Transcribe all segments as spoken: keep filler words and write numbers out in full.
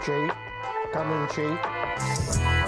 Chi. Come in, Chi.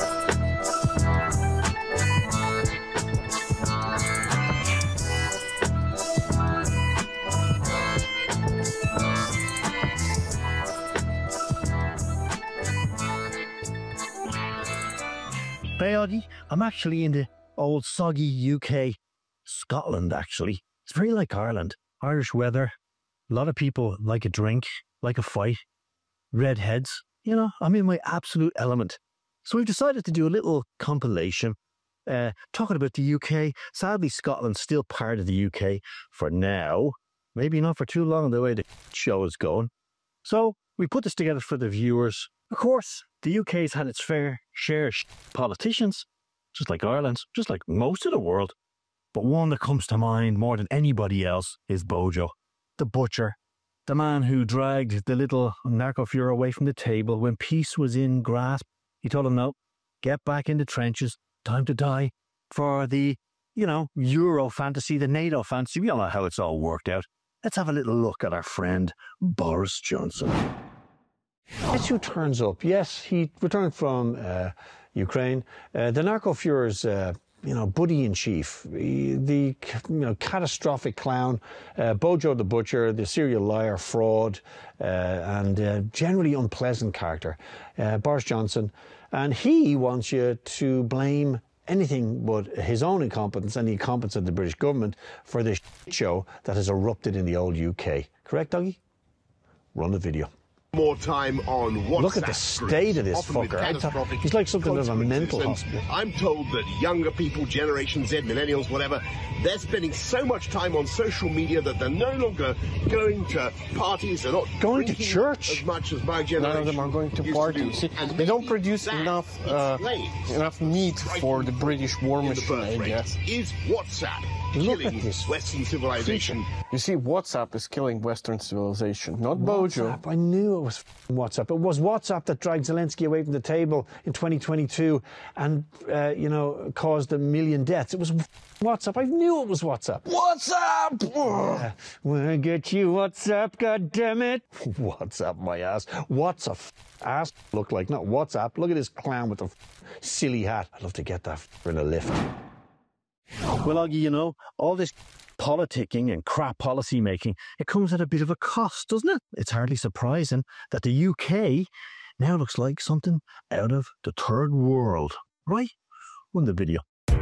Hey, Augie, I'm actually in the old soggy U K, Scotland, actually. It's very like Ireland. Irish weather, a lot of people like a drink, like a fight, redheads. You know, I'm in my absolute element. So we've decided to do a little compilation, uh, talking about the U K. Sadly, Scotland's still part of the U K for now. Maybe not for too long, the way the show is going. So we put this together for the viewers. Of course, the U K's had its fair share of politicians, just like Ireland, just like most of the world. But one that comes to mind more than anybody else is Bojo, the butcher, the man who dragged the little narco-Fuhrer away from the table when peace was in grasp. He told him, no, get back in the trenches, time to die for the, you know, Euro fantasy, the NATO fantasy. We all know how it's all worked out. Let's have a little look at our friend Boris Johnson. Guess who turns up? Yes, he returned from uh, Ukraine. Uh, the narco-Fuhrer's, uh, you know, buddy-in-chief, the, the you know, catastrophic clown, uh, Bojo the Butcher, the serial liar, fraud, uh, and uh, generally unpleasant character, uh, Boris Johnson. And he wants you to blame anything but his own incompetence and the incompetence of the British government for this show that has erupted in the old U K. Correct, Dougie? Run the video. More time on WhatsApp. Look at the state of this fucker. He's like something of a mental hospital. I'm told that younger people, Generation Z, millennials, whatever, they're spending so much time on social media that they're no longer going to parties. They're not going to church as much as my generation. None of them are going to parties. See, they don't produce enough uh, enough meat for the British war machine, I guess. Is WhatsApp Look killing at this Western civilization? You see, WhatsApp is killing Western civilization, not Bojo. WhatsApp, I knew it was WhatsApp. It was WhatsApp that dragged Zelensky away from the table in twenty twenty-two and, uh, you know, caused a million deaths. It was WhatsApp. I knew it was WhatsApp. WhatsApp! Uh, we'll get you WhatsApp, goddammit. WhatsApp, my ass. What's a f ass look like? Not WhatsApp. Look at this clown with the f silly hat. I'd love to get that f in a lift. Well, Augie, you know, all this politicking and crap policy making, it comes at a bit of a cost, doesn't it? It's hardly surprising that the U K now looks like something out of the third world. Right? Run the video.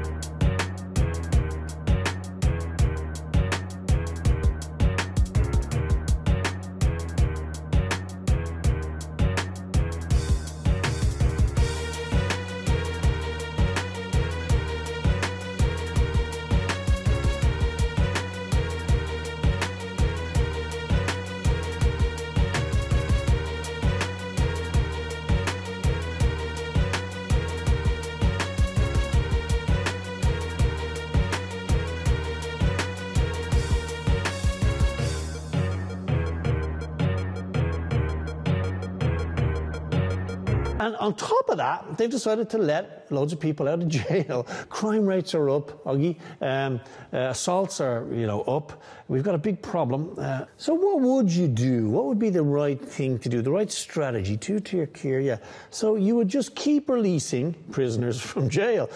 And on top of that, they've decided to let loads of people out of jail. Crime rates are up, Augie. Um, uh, assaults are, you know, up. We've got a big problem. Uh, so what would you do? What would be the right thing to do? The right strategy? Two-tier care, yeah. So you would just keep releasing prisoners from jail.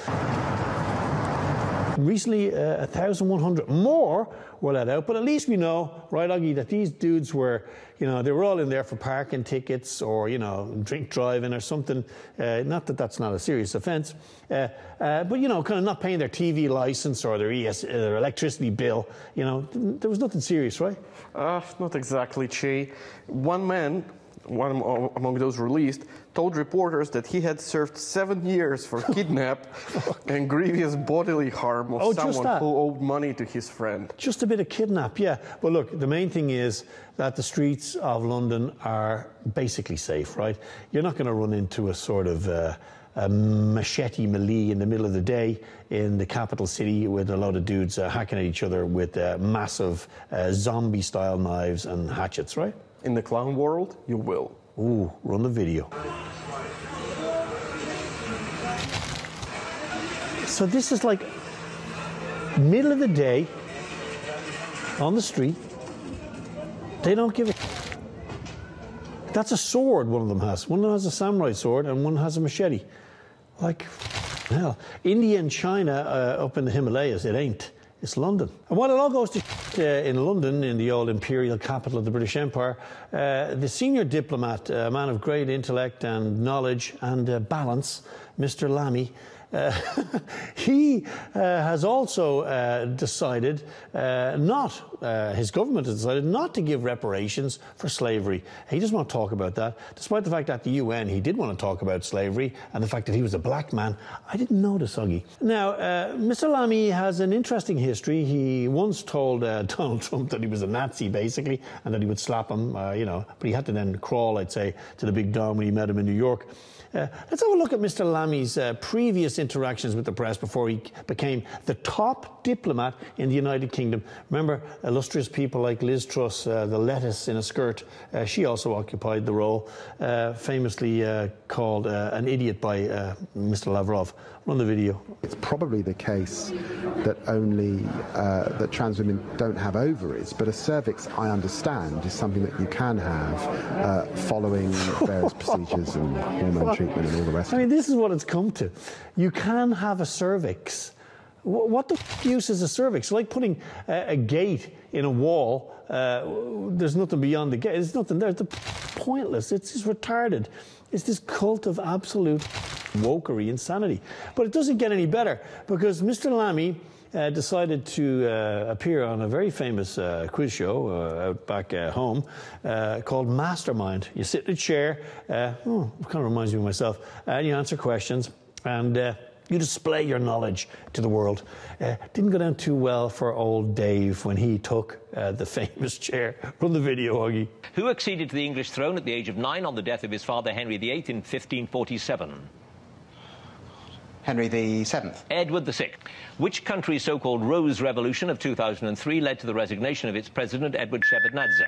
Recently, uh, one thousand one hundred more were let out, but at least we know, right, Augie, that these dudes were, you know, they were all in there for parking tickets or, you know, drink driving or something. Uh, not that that's not a serious offence, uh, uh, but, you know, kind of not paying their T V licence or their, E S, uh, their electricity bill. You know, there was nothing serious, right? Uh, not exactly, Che. One man, one among those released, told reporters that he had served seven years for kidnap and grievous bodily harm of Oh, someone who owed money to his friend. Just a bit of kidnap, yeah. But look, the main thing is that the streets of London are basically safe, right? You're not going to run into a sort of uh, a machete melee in the middle of the day in the capital city with a load of dudes uh, hacking at each other with uh, massive uh, zombie-style knives and hatchets, right? In the clown world, you will. Ooh, run the video. So this is like middle of the day on the street. They don't give a That's a sword one of them has. One of them has a samurai sword and one has a machete. Like, hell. India and China uh, up in the Himalayas, it ain't. It's London. And while it all goes to uh, in London, in the old imperial capital of the British Empire, uh, the senior diplomat, a man of great intellect and knowledge and uh, balance, Mister Lammy, Uh, he uh, has also uh, decided uh, not, uh, his government has decided not to give reparations for slavery. He doesn't want to talk about that, despite the fact that at the U N he did want to talk about slavery and the fact that he was a black man. I didn't notice, Huggy. Now, uh, Mister Lammy has an interesting history. He once told uh, Donald Trump that he was a Nazi, basically, and that he would slap him, uh, you know, but he had to then crawl, I'd say, to the big Don when he met him in New York. Uh, let's have a look at Mister Lammy's uh, previous interactions with the press before he became the top diplomat in the United Kingdom. Remember, illustrious people like Liz Truss, uh, the lettuce in a skirt, uh, she also occupied the role, uh, famously uh, called uh, an idiot by uh, Mister Lavrov. Run the video. It's probably the case that only uh, that trans women don't have ovaries, but a cervix, I understand, is something that you can have uh, following various procedures and hormone treatment and all the rest. I mean, this is what it's come to. You can have a cervix. What the f use is a cervix? Like putting a, a gate in a wall. Uh, there's nothing beyond the gate. There's nothing there. It's pointless. It's just retarded. It's this cult of absolute wokery, insanity. But it doesn't get any better because Mister Lammy uh, decided to uh, appear on a very famous uh, quiz show uh, out back uh, home uh, called Mastermind. You sit in a chair, uh, oh, it kind of reminds me of myself, and you answer questions, and uh, you display your knowledge to the world. Uh, didn't go down too well for old Dave when he took uh, the famous chair. Run the video, Huggy. Who acceded to the English throne at the age of nine on the death of his father Henry the Eighth in fifteen forty-seven? Henry the Seventh. Edward the Sixth. Which country's so-called Rose Revolution of two thousand three led to the resignation of its president, Edward Shevardnadze?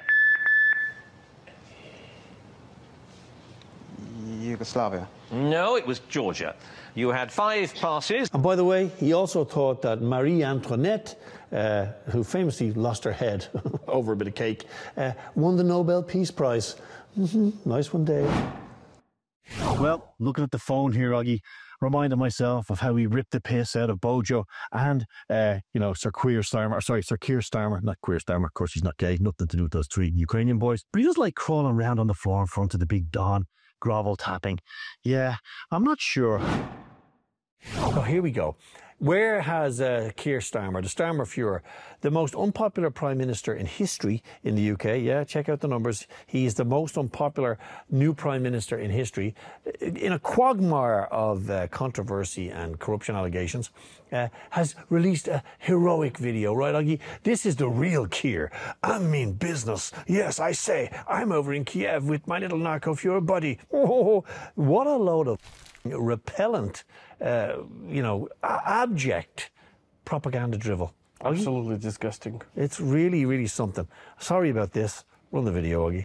Yugoslavia. No, it was Georgia. You had five passes. And by the way, he also thought that Marie Antoinette, uh, who famously lost her head over a bit of cake, uh, won the Nobel Peace Prize. Mm-hmm. Nice one, Dave. Well, looking at the phone here, Oggy, reminding myself of how he ripped the piss out of Bojo and, uh, you know, Sir Keir Starmer, or sorry, Sir Keir Starmer, not Keir Starmer, of course he's not gay, nothing to do with those three Ukrainian boys, but he does like crawling around on the floor in front of the big Don, grovel tapping. Yeah, I'm not sure. Oh, here we go. Where has uh, Keir Starmer, the Starmer Fuhrer, the most unpopular Prime Minister in history in the U K? Yeah, check out the numbers. He is the most unpopular new Prime Minister in history. In a quagmire of uh, controversy and corruption allegations, uh, has released a heroic video, right, Oggy? This is the real Keir. I mean business. Yes, I say, I'm over in Kiev with my little narco Fuhrer buddy. Oh, what a load of repellent, uh, you know, abject propaganda drivel. Absolutely disgusting. It's really, really something. Sorry about this. Run the video, Oggy.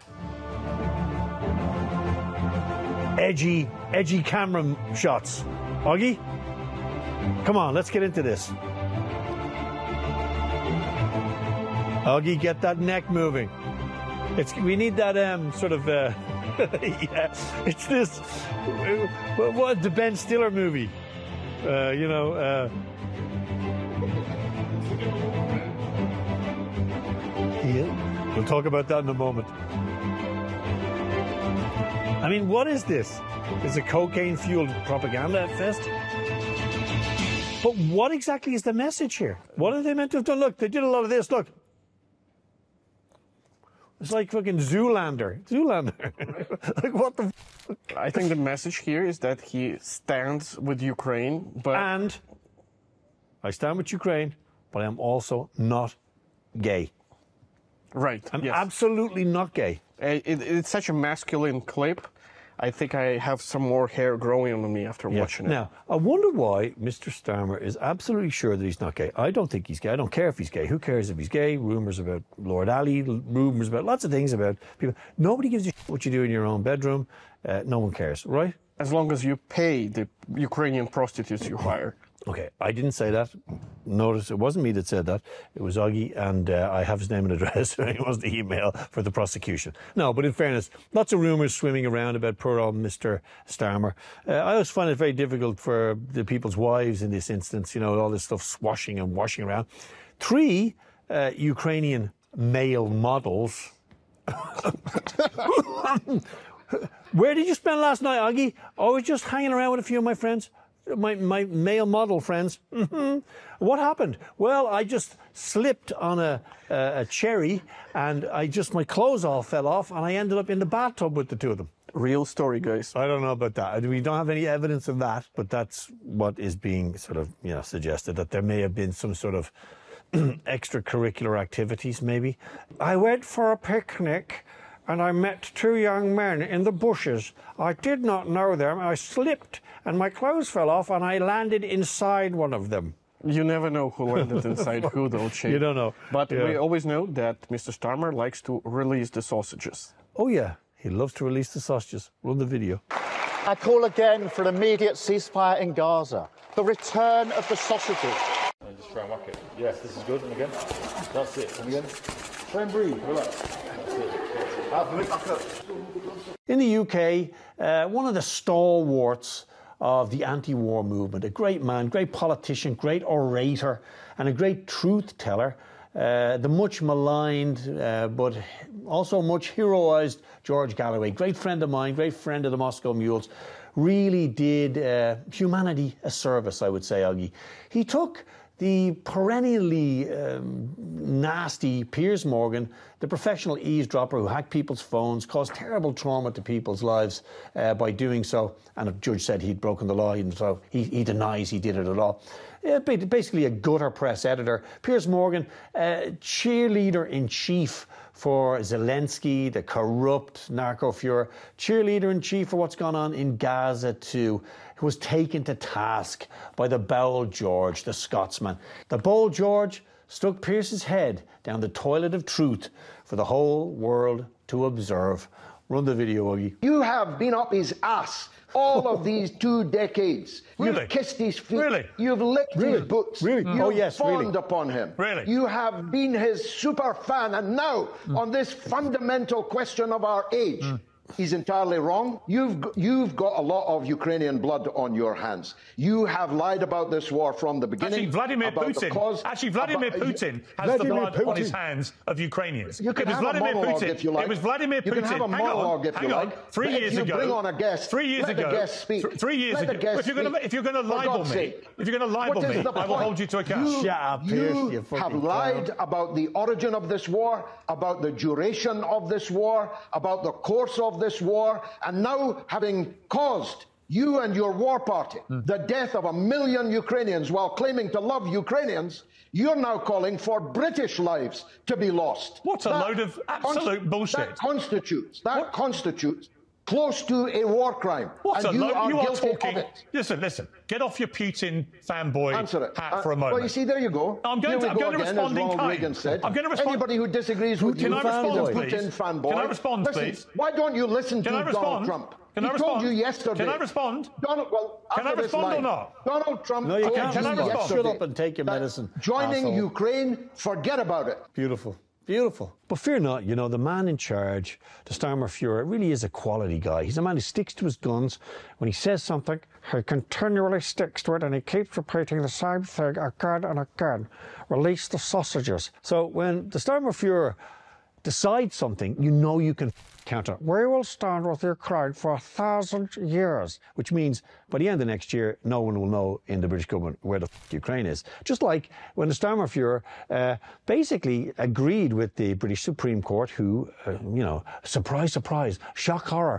Edgy, edgy camera shots. Oggy? Come on, let's get into this. Oggy, get that neck moving. It's, we need that um, sort of... Uh, yeah, it's this. What, what the Ben Stiller movie? Uh, you know. Uh, yeah, we'll talk about that in a moment. I mean, what is this? It's a cocaine-fueled propaganda fest. But what exactly is the message here? What are they meant to have done? Look, they did a lot of this. Look. It's like fucking Zoolander. Zoolander. Like, what the f I think the message here is that he stands with Ukraine, but... And I stand with Ukraine, but I'm also not gay. Right, I'm yes. absolutely not gay. It, it, it's such a masculine clip. I think I have some more hair growing on me after Yeah. watching it. Now, I wonder why Mister Starmer is absolutely sure that he's not gay. I don't think he's gay. I don't care if he's gay. Who cares if he's gay? Rumours about Lord Ali, rumours about lots of things about people. Nobody gives a shit what you do in your own bedroom. Uh, no one cares, right? As long as you pay the Ukrainian prostitutes you hire. Okay, I didn't say that. Notice it wasn't me that said that. It was Augie, and uh, I have his name and address. He wants the email for the prosecution. No, but in fairness, lots of rumours swimming around about poor old Mister Starmer. Uh, I always find it very difficult for the people's wives in this instance, you know, all this stuff swashing and washing around. Three uh, Ukrainian male models. Where did you spend last night, Augie? I was just hanging around with a few of my friends. My, my male model friends. Mm-hmm. What happened? Well, I just slipped on a, a, a cherry and I just, my clothes all fell off and I ended up in the bathtub with the two of them. Real story, guys. I don't know about that. We don't have any evidence of that, but that's what is being sort of, you know, suggested, that there may have been some sort of extracurricular activities, maybe. I went for a picnic and I met two young men in the bushes. I did not know them. I slipped and my clothes fell off and I landed inside one of them. You never know who landed inside who, though, Che. You don't know. But yeah. we always know that Mister Starmer likes to release the sausages. Oh, yeah. He loves to release the sausages. Run the video. I call again for an immediate ceasefire in Gaza. The return of the sausages. And just try and whack it. Yes, this is good. And again. That's it. And again. Try and breathe. Relax. That's it. In the U K, uh, one of the stalwarts of the anti-war movement, a great man, great politician, great orator, and a great truth teller, uh, the much maligned uh, but also much heroised George Galloway, great friend of mine, great friend of the Moscow Mules, really did uh, humanity a service, I would say, Augie. He took the perennially um, nasty Piers Morgan, the professional eavesdropper who hacked people's phones, caused terrible trauma to people's lives uh, by doing so, and a judge said he'd broken the law, and so he, he denies he did it at all. Uh, basically a gutter press editor. Piers Morgan, uh, cheerleader-in-chief for Zelensky, the corrupt narco-fuhrer, cheerleader-in-chief for what's gone on in Gaza too, who was taken to task by the Bold George, the Scotsman. The Bold George stuck Pierce's head down the toilet of truth for the whole world to observe. Run the video, Augie. You have been up his ass all of these two decades. Really? You've kissed his feet. Really? You've licked Really? his boots. Really? You've Oh, yes, fawned really. upon him. Really? You have been his super fan. And now, Mm. on this fundamental question of our age, mm. he's entirely wrong. You've, you've got a lot of Ukrainian blood on your hands. You have lied about this war from the beginning. Actually, Vladimir about the Putin. cause, Actually, Vladimir about, Putin has Vladimir the blood Putin. on his hands of Ukrainians. You can it was have Vladimir a monologue Putin. if you like. It was Vladimir You Putin. can have a hang monologue on, if hang you on. like. Three But years if you ago. bring on a guest, Three years let ago. the guest speak. Th- three years let ago. The guest if you're going to if you're going to For libel God's me, sake. if you're going to libel What is me, the I will point? hold you to account. You, Shut up, Pierce, you you fucking have clown. lied about the origin of this war, about the duration of this war, about the course of this war, and now having caused you and your war party mm. the death of a million Ukrainians while claiming to love Ukrainians, you're now calling for British lives to be lost. What a that load of absolute const- bullshit. That constitutes, that what? constitutes close to a war crime. What and a you load. are You are guilty talking. of it. Listen, listen. Get off your Putin fanboy Answer it. hat Uh, for a moment. Well, you see, there you go. I'm going Here to, we I'm go going to again, respond as in Ronald kind. Reagan said. I'm going to respond. Anybody who disagrees with Can you I respond, is a please? Putin fanboy. Can I respond, Listen, please? why don't you listen Can to I respond? Donald Trump? Can he I told respond? you yesterday. Can I respond? Donald, well, Can I after this respond or line, not? Donald Trump No, you told can't. Can I you respond? yesterday Shut up and take your that medicine, Joining asshole. Ukraine, forget about it. Beautiful. Beautiful. But fear not, you know, the man in charge, the Starmer Fuhrer, really is a quality guy. He's a man who sticks to his guns. When he says something, he continually sticks to it and he keeps repeating the same thing again and again. Release the sausages. So when the Starmer Fuhrer decides something, you know you can counter. We will stand with Ukraine for a thousand years, which means by the end of next year, no one will know in the British government where the f- Ukraine is. Just like when the Starmer Fuhrer uh, basically agreed with the British Supreme Court, who, uh, you know, surprise, surprise, shock horror,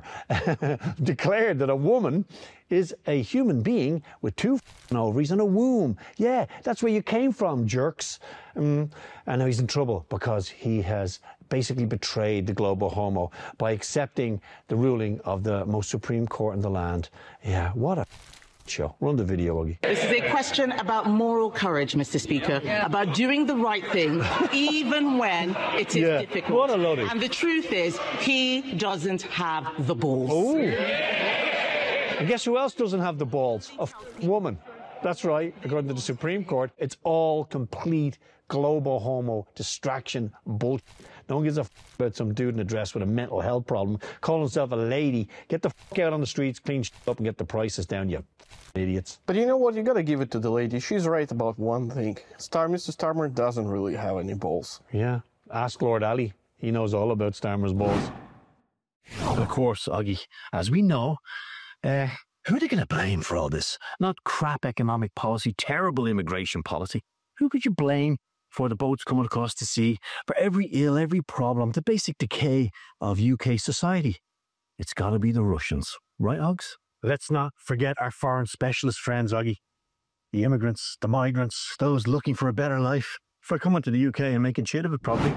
declared that a woman is a human being with two f- ovaries and a womb. Yeah, that's where you came from, jerks. Um, and now he's in trouble because he has basically betrayed the global homo by accepting the ruling of the most supreme court in the land. Yeah, what a show. Run the video, Augie. This is a question about moral courage, Mister Speaker, yeah. about doing the right thing, even when it is yeah. difficult. What a loading. And the truth is, he doesn't have the balls. Oh. And guess who else doesn't have the balls? A f- woman. That's right. According to the Supreme Court, it's all complete global homo distraction bullshit. No one gives a f about some dude in a dress with a mental health problem, calling himself a lady. Get the f out on the streets, clean shit up, and get the prices down, you idiots. But you know what? You gotta give it to the lady. She's right about one thing. Star, Mister Starmer doesn't really have any balls. Yeah. Ask Lord Ali. He knows all about Starmer's balls. And of course, Augie, as we know, uh, who are they going to blame for all this? Not crap economic policy, terrible immigration policy. Who could you blame for the boats coming across the sea, for every ill, every problem, the basic decay of U K society? It's got to be the Russians. Right, Oggs? Let's not forget our foreign specialist friends, Augie. The immigrants, the migrants, those looking for a better life, for coming to the U K and making shit of it, probably.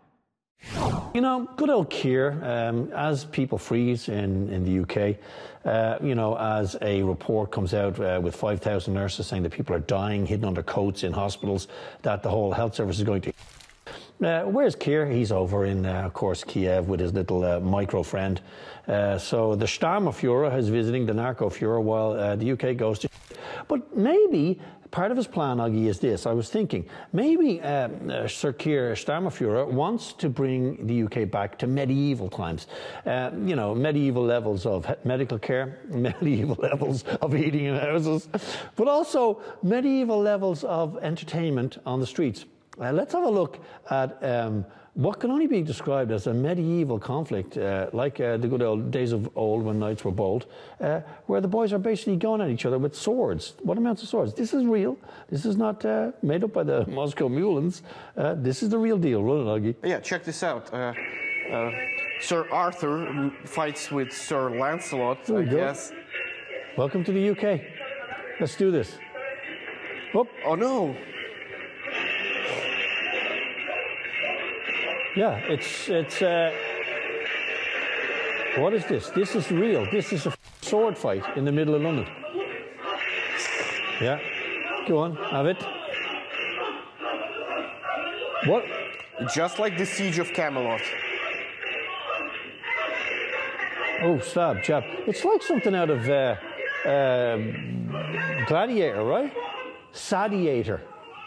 You know, good old Keir, um, as people freeze in, in the U K, uh, you know, as a report comes out uh, with five thousand nurses saying that people are dying hidden under coats in hospitals, that the whole health service is going to... Uh, where's Keir? He's over in, uh, of course, Kiev with his little uh, micro friend. Uh, so the Sturmführer is visiting the narco-Führer while uh, the U K goes to... But maybe... part of his plan, Augie, is this. I was thinking, maybe uh, uh, Sir Keir Starmer wants to bring the U K back to medieval times. Uh, you know, medieval levels of medical care, medieval levels of eating in houses, but also medieval levels of entertainment on the streets. Uh, let's have a look at um, what can only be described as a medieval conflict, uh, like uh, the good old days of old when knights were bold, uh, where the boys are basically going at each other with swords. What amounts of swords? This is real. This is not uh, made up by the Moscow Mulans. Uh, this is the real deal. Run it, Augie. Yeah, check this out. Uh, uh, Sir Arthur fights with Sir Lancelot, There we I go. guess. Welcome to the U K. Let's do this. Oh, oh no. Yeah, it's, it's, uh, what is this? This is real. This is a sword fight in the middle of London. Yeah, go on, have it. What? Just like the Siege of Camelot. Oh, stab, jab. It's like something out of uh, uh, Gladiator, right? Sadiator.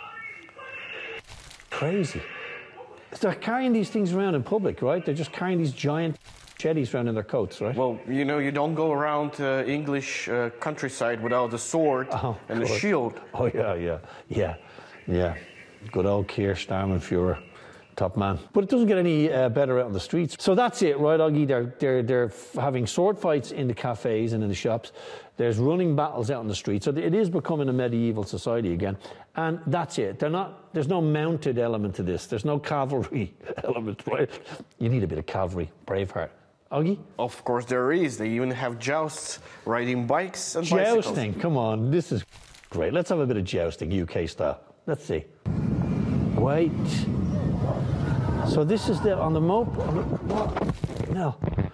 Crazy. They're carrying these things around in public, right? They're just carrying these giant jetties around in their coats, right? Well, you know, you don't go around uh, English uh, countryside without a sword oh, and a God. shield. Oh, yeah, yeah, yeah, yeah. Good old Keir Starmer, top man. But it doesn't get any uh, better out on the streets. So that's it, right, Augie? They're, they're, they're having sword fights in the cafes and in the shops. There's running battles out on the streets. So it is becoming a medieval society again. And that's it. They're not, there's no mounted element to this. There's no cavalry element, right? You need a bit of cavalry, Braveheart. Augie? Of course there is. They even have jousts, riding bikes and bicycles. Jousting, come on. This is great. Let's have a bit of jousting, U K style. Let's see. Wait. So this is the, on the mope? No.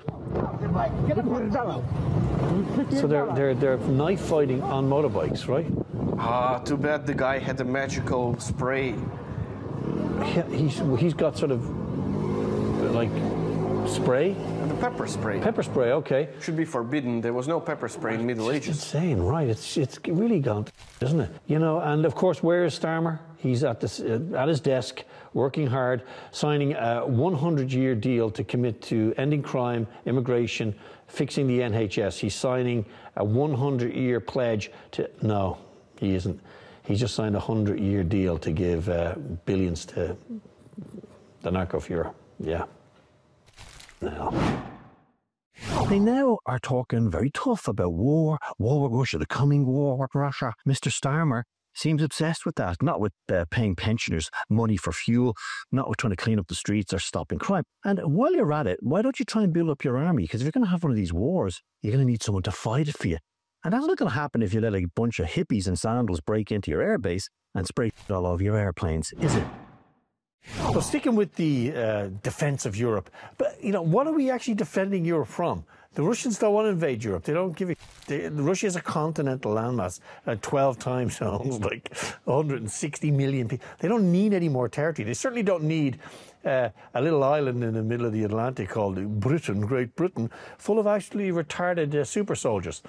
So they're, they're, they're knife fighting on motorbikes, right? Ah, too bad the guy had a magical spray. He, he's, he's got sort of, like, spray? The pepper spray. Pepper spray, okay. Should be forbidden. There was no pepper spray in the Middle It's Ages. insane, right? It's it's really gone, isn't it? You know, and of course, where is Starmer? He's at this uh, at his desk, working hard, signing a one hundred year deal to commit to ending crime, immigration, fixing the N H S. He's signing a one hundred year pledge to. No, he isn't. He just signed a one hundred year deal to give uh, billions to the narco-Führer. Yeah. Now. They now are talking very tough about war, war with Russia, the coming war with Russia. Mister Starmer seems obsessed with that, not with uh, paying pensioners money for fuel, not with trying to clean up the streets or stopping crime. And while you're at it, why don't you try and build up your army? Because if you're going to have one of these wars, you're going to need someone to fight it for you. And that's not going to happen if you let a bunch of hippies in sandals break into your airbase and spray it all over your airplanes, is it? Well, sticking with the uh, defence of Europe, but, you know, what are we actually defending Europe from? The Russians don't want to invade Europe. They don't give a... They, Russia is a continental landmass, uh, twelve time zones, like one hundred sixty million people. They don't need any more territory. They certainly don't need uh, a little island in the middle of the Atlantic called Britain, Great Britain, full of actually retarded uh, super soldiers.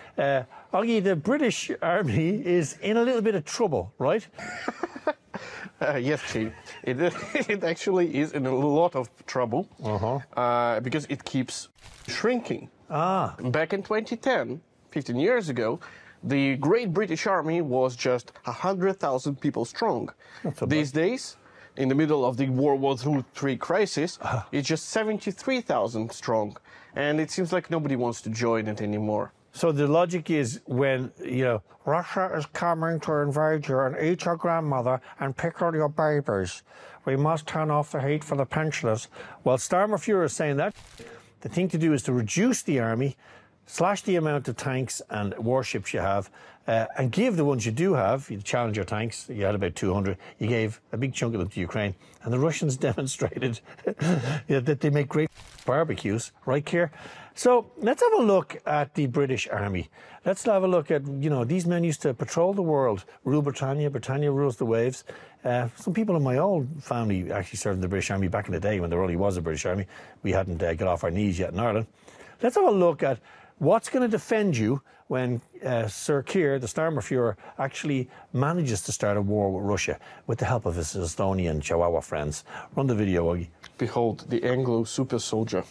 Uh, Augie, the British Army is in a little bit of trouble, right? Uh, yes, Chief. It, it actually is in a lot of trouble uh-huh. uh, because it keeps shrinking. Ah. Back in twenty ten, fifteen years ago, the Great British Army was just one hundred thousand people strong. These days, in the middle of the World War Three crisis, uh-huh. it's just seventy-three thousand strong. And it seems like nobody wants to join it anymore. So the logic is when, you know, Russia is coming to invade you and eat your grandmother and pick all your babies, we must turn off the heat for the pensioners. Well, Starmerfure is saying that the thing to do is to reduce the army, slash the amount of tanks and warships you have, uh, and give the ones you do have, you Challenger tanks, you had about two hundred, you gave a big chunk of them to Ukraine, and the Russians demonstrated that they make great barbecues, right, Keir? So let's have a look at the British Army. Let's have a look at, you know, these men used to patrol the world, rule Britannia, Britannia rules the waves. Uh, some people in my old family actually served in the British Army back in the day when there only was a British Army. We hadn't uh, got off our knees yet in Ireland. Let's have a look at what's going to defend you when uh, Sir Keir, the Starmerfure, actually manages to start a war with Russia with the help of his Estonian Chihuahua friends. Run the video, Augie. Behold, the Anglo super soldier.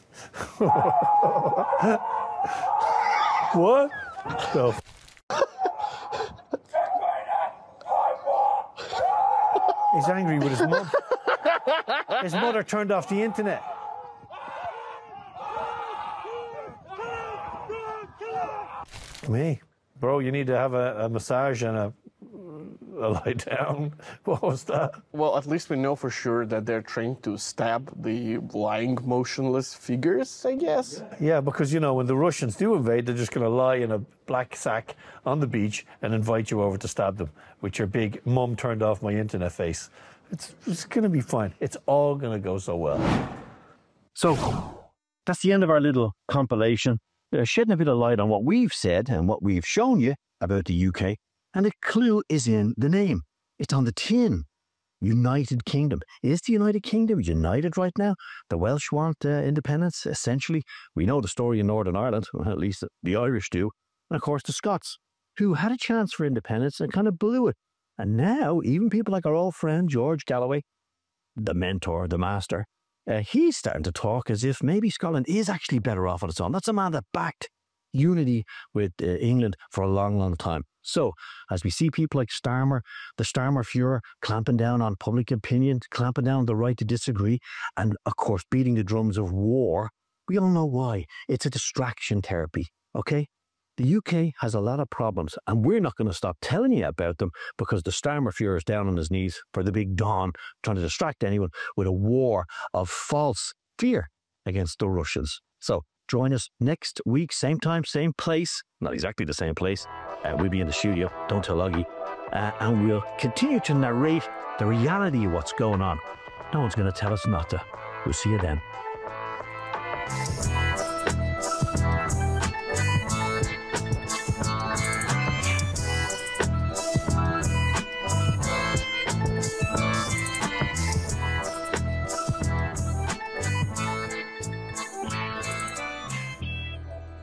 What? No. He's angry with his mum. His mother turned off the internet. Me, bro, you need to have a, a massage and a, a lie down. What was that? Well, at least we know for sure that they're trained to stab the lying, motionless figures, I guess. Yeah, because, you know, when the Russians do invade, they're just going to lie in a black sack on the beach and invite you over to stab them with your big mum turned off my internet face. It's, it's going to be fine. It's all going to go so well. So, that's the end of our little compilation. Uh, shedding a bit of light on what we've said and what we've shown you about the U K. And the clue is in the name. It's on the tin. United Kingdom. Is the United Kingdom united right now? The Welsh want uh, independence, essentially. We know the story in Northern Ireland, well, at least the Irish do. And of course the Scots, who had a chance for independence and kind of blew it. And now, even people like our old friend George Galloway, the mentor, the master, Uh, he's starting to talk as if maybe Scotland is actually better off on its own. That's a man that backed unity with uh, England for a long, long time. So, as we see people like Starmer, the Starmerfure clamping down on public opinion, clamping down on the right to disagree, and of course beating the drums of war, we all know why. It's a distraction therapy, okay? The U K has a lot of problems, and we're not going to stop telling you about them because the Starmerfure is down on his knees for the big Don, trying to distract anyone with a war of false fear against the Russians. So join us next week, same time, same place. Not exactly the same place. Uh, we'll be in the studio, don't tell Augie. Uh, and we'll continue to narrate the reality of what's going on. No one's going to tell us not to. We'll see you then.